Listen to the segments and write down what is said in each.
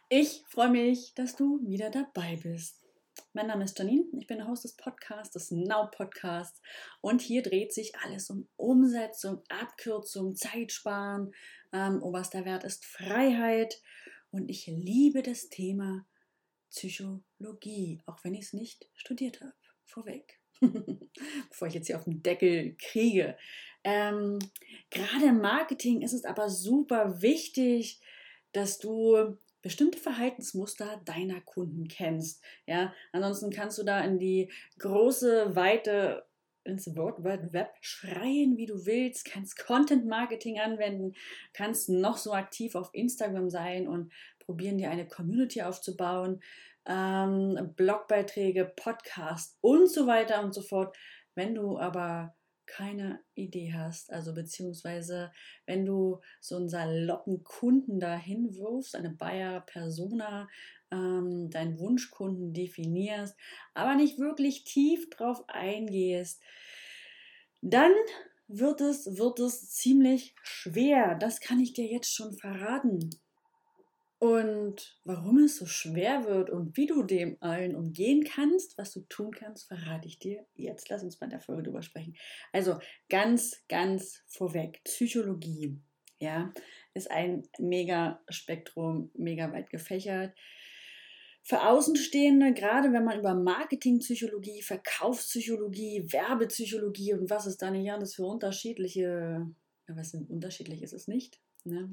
Ich freue mich, dass du wieder dabei bist. Mein Name ist Janine, ich bin der Host des Podcasts, des Now Podcasts, und hier dreht sich alles um Umsetzung, Abkürzung, Zeitsparen. Oberster Wert ist Freiheit, und ich liebe das Thema Psychologie, auch wenn ich es nicht studiert habe. Vorweg, bevor ich jetzt hier auf den Deckel kriege. Gerade im Marketing ist es aber super wichtig, dass du bestimmte Verhaltensmuster deiner Kunden kennst. Ja, ansonsten kannst du da in die große, weite, ins World Wide Web schreien, wie du willst, kannst Content Marketing anwenden, kannst noch so aktiv auf Instagram sein und probieren, dir eine Community aufzubauen, Blogbeiträge, Podcasts und so weiter und so fort. Wenn du aber keine Idee hast, also beziehungsweise wenn du so einen saloppen Kunden dahin wirfst, eine Buyer-Persona, deinen Wunschkunden definierst, aber nicht wirklich tief drauf eingehst, dann wird es ziemlich schwer. Das kann ich dir jetzt schon verraten. Und warum es so schwer wird und wie du dem allen umgehen kannst, was du tun kannst, verrate ich dir jetzt. Lass uns mal in der Folge drüber sprechen. Also ganz vorweg, Psychologie, ja, ist ein mega Spektrum, mega weit gefächert. Für Außenstehende, gerade wenn man über Marketingpsychologie, Verkaufspsychologie, Werbepsychologie und was ist da nicht alles für unterschiedliche, was sind unterschiedlich ist es nicht, ne?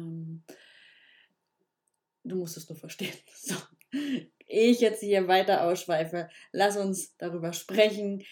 Du musst es nur verstehen. So. Ich jetzt hier weiter ausschweife, lass uns darüber sprechen.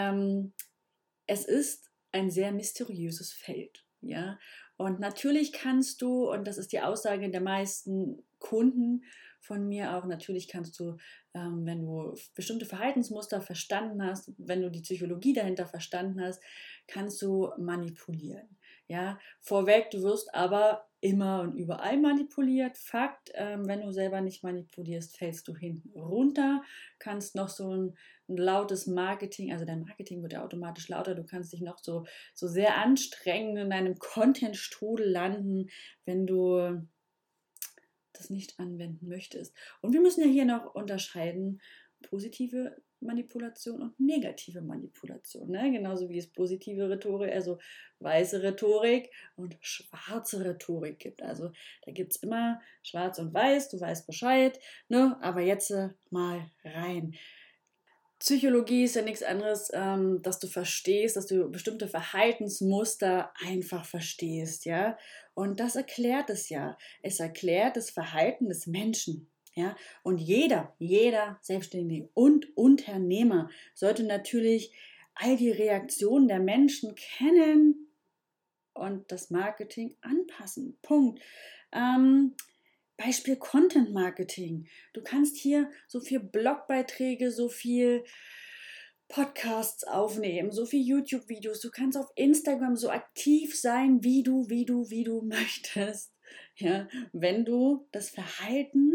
Es ist ein sehr mysteriöses Feld. Ja? Und natürlich kannst du, und das ist die Aussage der meisten Kunden von mir auch, natürlich kannst du, wenn du bestimmte Verhaltensmuster verstanden hast, wenn du die Psychologie dahinter verstanden hast, kannst du manipulieren. Ja? Vorweg, du wirst aber immer und überall manipuliert. Fakt, wenn du selber nicht manipulierst, fällst du hinten runter, kannst noch so ein lautes Marketing, also dein Marketing wird ja automatisch lauter, du kannst dich noch so sehr anstrengen, in einem Content-Strudel landen, wenn du das nicht anwenden möchtest. Und wir müssen ja hier noch unterscheiden, positive Manipulation und negative Manipulation. Ne? Genauso wie es positive Rhetorik, also weiße Rhetorik und schwarze Rhetorik gibt. Also da gibt es immer schwarz und weiß, du weißt Bescheid. Ne? Aber jetzt mal rein. Psychologie ist ja nichts anderes, dass du verstehst, dass du bestimmte Verhaltensmuster einfach verstehst, ja. Und das erklärt es ja. Es erklärt das Verhalten des Menschen, ja. Und jeder Selbstständige und Unternehmer sollte natürlich all die Reaktionen der Menschen kennen und das Marketing anpassen. Punkt. Ähm, Beispiel Content Marketing. Du kannst hier so viel Blogbeiträge, so viel Podcasts aufnehmen, so viel YouTube-Videos. Du kannst auf Instagram so aktiv sein, wie du möchtest. Ja, wenn du das Verhalten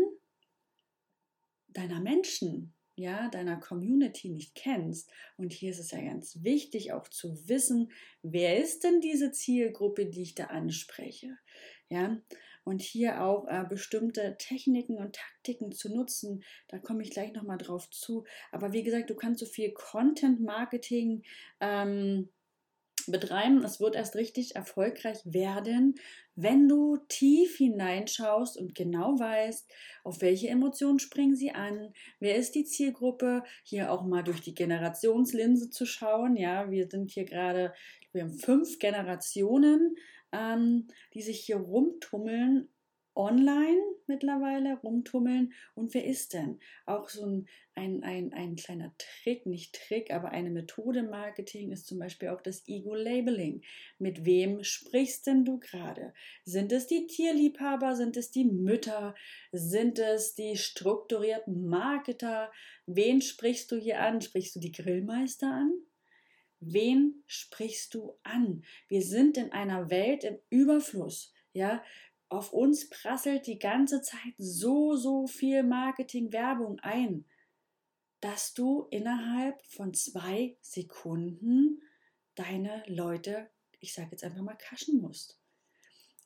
deiner Menschen, ja, deiner Community nicht kennst. Und hier ist es ja ganz wichtig auch zu wissen, wer ist denn diese Zielgruppe, die ich da anspreche. Ja, und hier auch bestimmte Techniken und Taktiken zu nutzen. Da komme ich gleich nochmal drauf zu. Aber wie gesagt, du kannst so viel Content-Marketing betreiben. Es wird erst richtig erfolgreich werden, wenn du tief hineinschaust und genau weißt, auf welche Emotionen springen sie an, wer ist die Zielgruppe, hier auch mal durch die Generationslinse zu schauen. Ja, wir sind hier gerade, wir haben 5 Generationen, die sich hier rumtummeln, online mittlerweile rumtummeln. Und wer ist denn? Auch so ein kleiner Trick, nicht Trick, aber eine Methode im Marketing ist zum Beispiel auch das Ego-Labeling. Mit wem sprichst denn du gerade? Sind es die Tierliebhaber? Sind es die Mütter? Sind es die strukturierten Marketer? Wen sprichst du hier an? Sprichst du die Grillmeister an? Wen sprichst du an? Wir sind in einer Welt im Überfluss, ja. Auf uns prasselt die ganze Zeit so viel Marketing-Werbung ein, dass du innerhalb von 2 Sekunden deine Leute, ich sage jetzt einfach mal, kaschen musst.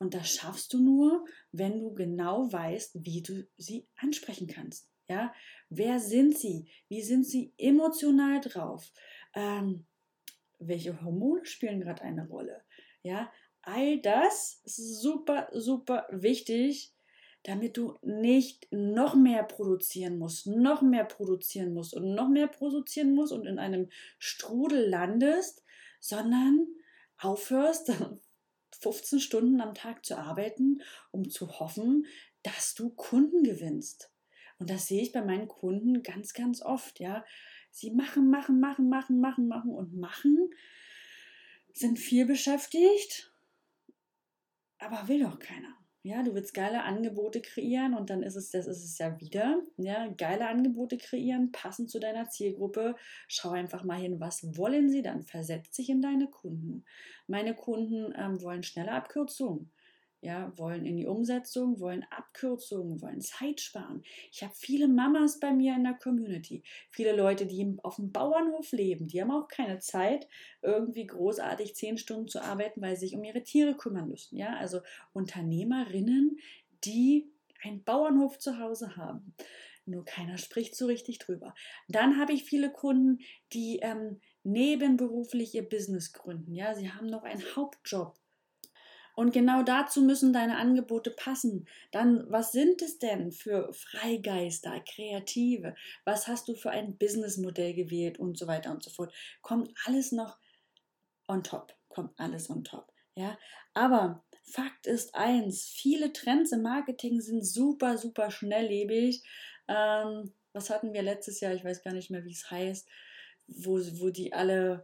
Und das schaffst du nur, wenn du genau weißt, wie du sie ansprechen kannst. Ja? Wer sind sie? Wie sind sie emotional drauf? Welche Hormone spielen gerade eine Rolle? Ja? All das ist super, super wichtig, damit du nicht noch mehr produzieren musst, noch mehr produzieren musst und noch mehr produzieren musst und in einem Strudel landest, sondern aufhörst, 15 Stunden am Tag zu arbeiten, um zu hoffen, dass du Kunden gewinnst. Und das sehe ich bei meinen Kunden ganz, ganz oft, ja. Sie machen, und machen, sind viel beschäftigt, aber will doch keiner. Ja, du willst geile Angebote kreieren und dann das ist es ja wieder. Ja, geile Angebote kreieren, passend zu deiner Zielgruppe. Schau einfach mal hin, was wollen sie, dann versetz dich in deine Kunden. Meine Kunden wollen schnelle Abkürzungen. Ja, wollen in die Umsetzung, wollen Abkürzungen, wollen Zeit sparen. Ich habe viele Mamas bei mir in der Community, viele Leute, die auf dem Bauernhof leben, die haben auch keine Zeit, irgendwie großartig 10 Stunden zu arbeiten, weil sie sich um ihre Tiere kümmern müssen. Ja, also Unternehmerinnen, die einen Bauernhof zu Hause haben. Nur keiner spricht so richtig drüber. Dann habe ich viele Kunden, die nebenberuflich ihr Business gründen. Ja, sie haben noch einen Hauptjob. Und genau dazu müssen deine Angebote passen. Dann, was sind es denn für Freigeister, Kreative? Was hast du für ein Businessmodell gewählt und so weiter und so fort? Kommt alles noch on top. Kommt alles on top. Ja, aber Fakt ist eins: Viele Trends im Marketing sind super, super schnelllebig. Was hatten wir letztes Jahr? Ich weiß gar nicht mehr, wie es heißt, wo die alle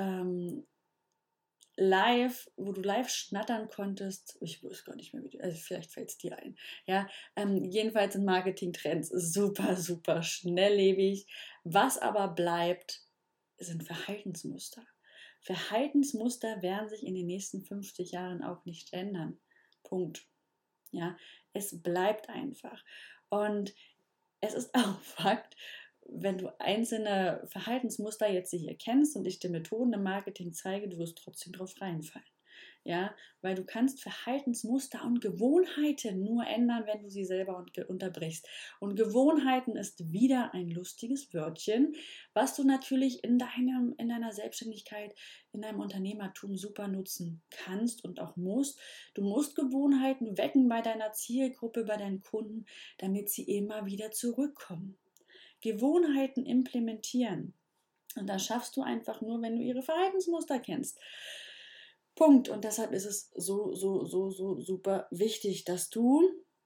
wo du live schnattern konntest. Ich weiß gar nicht mehr, also vielleicht fällt es dir ein. Ja, jedenfalls sind Marketing-Trends super, super schnelllebig. Was aber bleibt, sind Verhaltensmuster. Verhaltensmuster werden sich in den nächsten 50 Jahren auch nicht ändern. Punkt. Ja, es bleibt einfach. Und es ist auch Fakt, wenn du einzelne Verhaltensmuster jetzt hier kennst und ich dir Methoden im Marketing zeige, du wirst trotzdem drauf reinfallen. Ja, weil du kannst Verhaltensmuster und Gewohnheiten nur ändern, wenn du sie selber unterbrichst. Und Gewohnheiten ist wieder ein lustiges Wörtchen, was du natürlich in deiner Selbstständigkeit, in deinem Unternehmertum super nutzen kannst und auch musst. Du musst Gewohnheiten wecken bei deiner Zielgruppe, bei deinen Kunden, damit sie immer wieder zurückkommen. Gewohnheiten implementieren. Und das schaffst du einfach nur, wenn du ihre Verhaltensmuster kennst. Punkt. Und deshalb ist es so super wichtig, dass du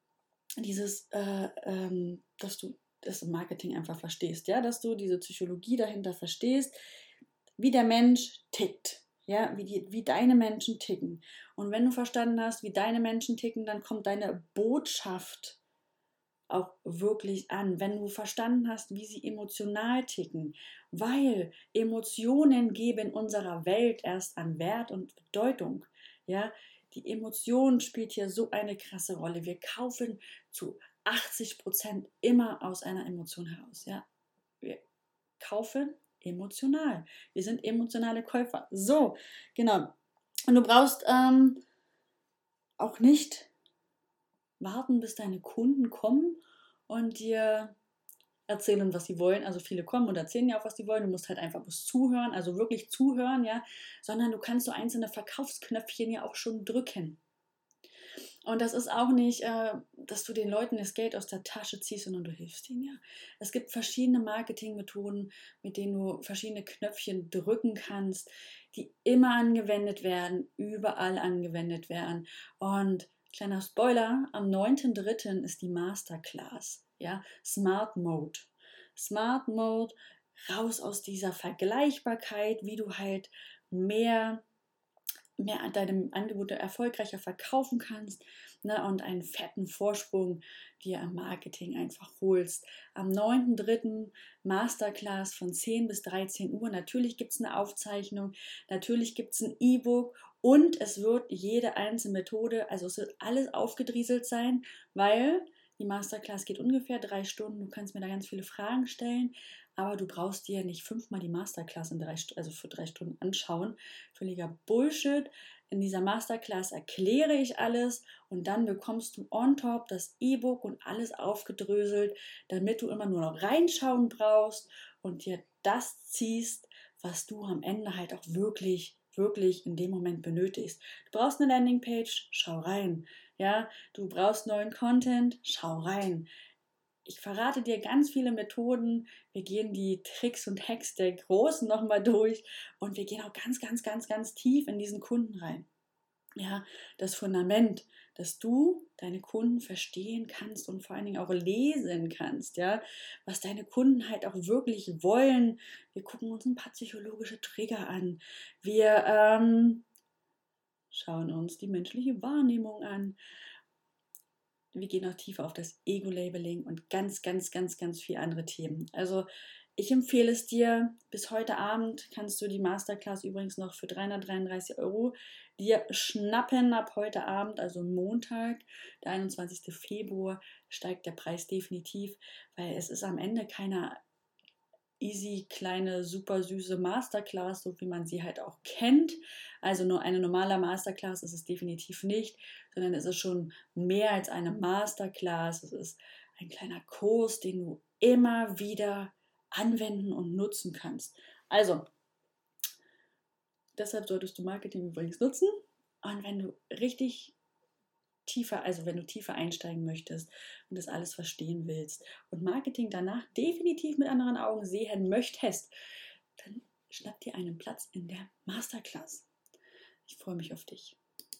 dass du das im Marketing einfach verstehst, ja, dass du diese Psychologie dahinter verstehst, wie der Mensch tickt, ja, wie deine Menschen ticken. Und wenn du verstanden hast, wie deine Menschen ticken, dann kommt deine Botschaft auch wirklich an, wenn du verstanden hast, wie sie emotional ticken, weil Emotionen geben unserer Welt erst an Wert und Bedeutung. Ja, die Emotion spielt hier so eine krasse Rolle. Wir kaufen zu 80% immer aus einer Emotion heraus. Ja, wir kaufen emotional. Wir sind emotionale Käufer. So, genau. Und du brauchst auch nicht warten, bis deine Kunden kommen und dir erzählen, was sie wollen. Also viele kommen und erzählen ja auch, was sie wollen. Du musst halt einfach bloß zuhören, also wirklich zuhören, ja. Sondern du kannst so einzelne Verkaufsknöpfchen ja auch schon drücken. Und das ist auch nicht, dass du den Leuten das Geld aus der Tasche ziehst, sondern du hilfst ihnen ja. Es gibt verschiedene Marketingmethoden, mit denen du verschiedene Knöpfchen drücken kannst, die immer angewendet werden, überall angewendet werden. Und kleiner Spoiler, am 9.3. ist die Masterclass, ja, Smart Mode. Smart Mode, raus aus dieser Vergleichbarkeit, wie du halt mehr deine Angebote erfolgreicher verkaufen kannst, ne, und einen fetten Vorsprung dir im Marketing einfach holst. Am 9.3. Masterclass von 10 bis 13 Uhr. Natürlich gibt es eine Aufzeichnung, natürlich gibt es ein E-Book und es wird jede einzelne Methode, also es wird alles aufgedrieselt sein, weil die Masterclass geht ungefähr 3 Stunden. Du kannst mir da ganz viele Fragen stellen. aber du brauchst dir nicht 5-mal die Masterclass also für 3 Stunden anschauen. Völliger Bullshit. In dieser Masterclass erkläre ich alles und dann bekommst du on top das E-Book und alles aufgedröselt, damit du immer nur noch reinschauen brauchst und dir das ziehst, was du am Ende halt auch wirklich in dem Moment benötigst. Du brauchst eine Landingpage, schau rein. Ja, du brauchst neuen Content, schau rein. Ich verrate dir ganz viele Methoden. Wir gehen die Tricks und Hacks der Großen nochmal durch und wir gehen auch ganz tief in diesen Kunden rein. Ja, das Fundament, dass du deine Kunden verstehen kannst und vor allen Dingen auch lesen kannst, ja, was deine Kunden halt auch wirklich wollen. Wir gucken uns ein paar psychologische Trigger an. Wir schauen uns die menschliche Wahrnehmung an. Wir gehen auch tiefer auf das Ego-Labeling und ganz viel andere Themen. Also ich empfehle es dir, bis heute Abend kannst du die Masterclass übrigens noch für 333 € dir schnappen. Ab heute Abend, also Montag, der 21. Februar, steigt der Preis definitiv, weil es ist am Ende keine easy, kleine, super süße Masterclass, so wie man sie halt auch kennt. Also nur eine normale Masterclass ist es definitiv nicht, sondern es ist schon mehr als eine Masterclass. Es ist ein kleiner Kurs, den du immer wieder anwenden und nutzen kannst. Also, deshalb solltest du Marketing übrigens nutzen. Und wenn du richtig tiefer, also wenn du tiefer einsteigen möchtest und das alles verstehen willst und Marketing danach definitiv mit anderen Augen sehen möchtest, dann schnapp dir einen Platz in der Masterclass. Ich freue mich auf dich.